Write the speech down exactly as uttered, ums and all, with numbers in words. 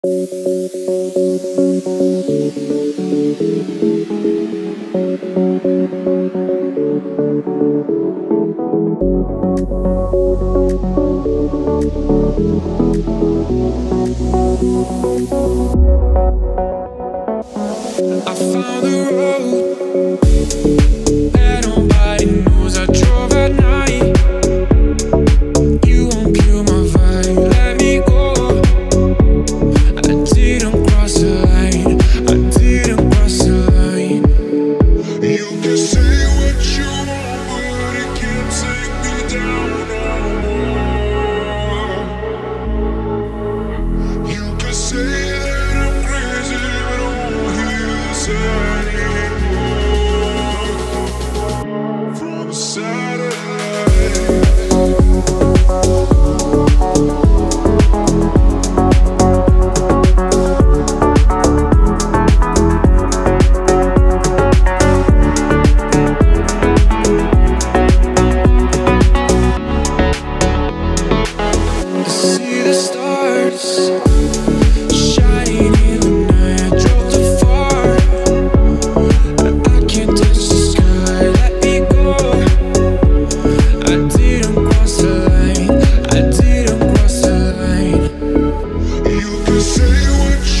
I found the road that nobody knows I drove at night. You won't kill my vibe, let me go. I didn't cross the line, I didn't cross the line. You can say what you want, but it can't take me down no more. You can say that I'm crazy, but I won't hear you say anymore. From the satellite. See the stars shining in the night. I drove too far, I can't touch the sky. Let me go. I didn't cross the line, I didn't cross the line. You can say what you